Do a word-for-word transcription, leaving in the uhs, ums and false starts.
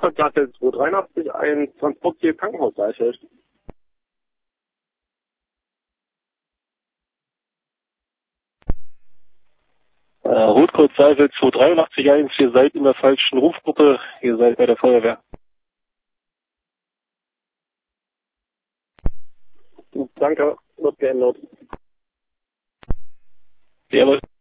Nordstadtgasse zwei dreiundachtzig, ein Transportziel Krankenhaus Eichhorst. Äh, Rotcode Seifel zwei dreiundachtzig eins, ihr seid in der falschen Rufgruppe, ihr seid bei der Feuerwehr. Danke, wird geändert. Servus.